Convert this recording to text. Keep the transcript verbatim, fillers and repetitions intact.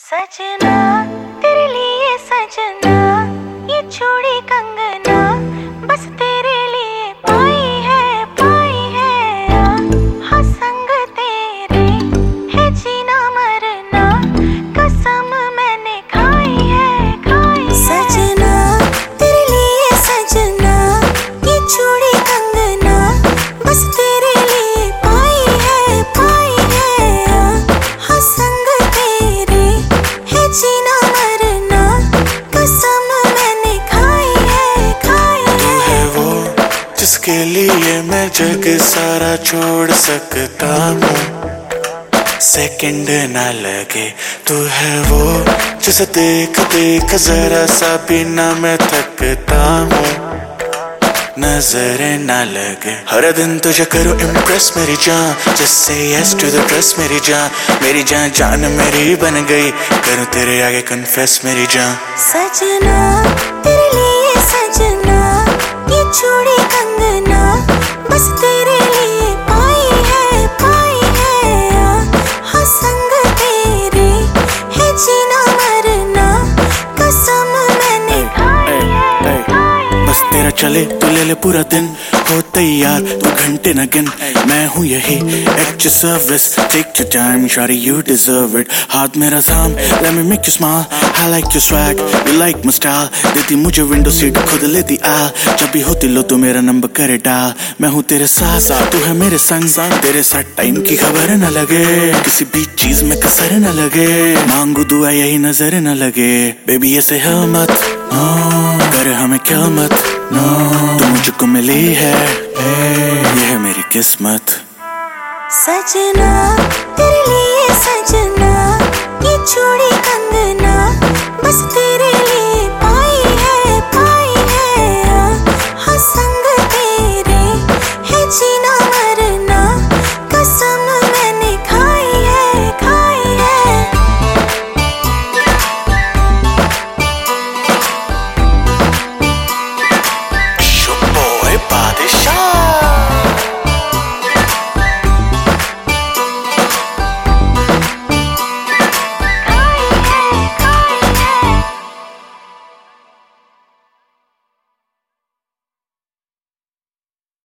सजना तेरे लिए सजना, ये चूड़ी कंगना बस तेरे लिए पाई है पाई है। हाँ संग तेरे है जीना मरना, कसम मैंने खाई है खाई है। सजना तेरे लिए सजना, ये चूड़ी कंगना बस तेरे लिए पाई है पाई है। हाँ संग तेरे है जीना मरना, कसम मैंने खाई है खाई है। तू है वो जिसके लिए मैं जग सारा छोड़ सकता हूँ, सेकंड ना लगे। तू है वो जिसे देख देख जरा सा भी ना मैं थकता हूँ, नजरें ना लगे। हर दिन तुझे करूँ इम्प्रेस मेरी जान, just say yes to the dress मेरी जान। मेरी जान जान मेरी बन गई, करूँ तेरे आगे कन्फेस मेरी जान। सजना तेरे लिए सजना, ये चूड़ी कंगना बस तेरे लिए पाई है पाई है। हाँ संग तेरे है जीना मरना, कसम मैंने खाई है खाई है। बस तेरा चले तू ले ले पूरा दिन, हो तैयार तू घंटे न गिन। मैं हूँ यही at your service, take your time shorty you deserve it. हाथ मेरा थाम let me make you smile, I like your swag you like my style. देती मुझे विंडो सीट खुद लेती आ, जब भी होती लो तो मेरा नंबर करे डाल। मैं हूँ तेरे साथ साथ तू है मेरे संग संग, तेरे साथ टाइम की खबर न लगे, किसी भी चीज में कसर न लगे। मांगू दुआ यही नजर न लगे, बेबी ऐसे है मत कर हमें क्या मत नो, तू मुझको मिली है ये है मेरी किस्मत। सजना तेरे लिए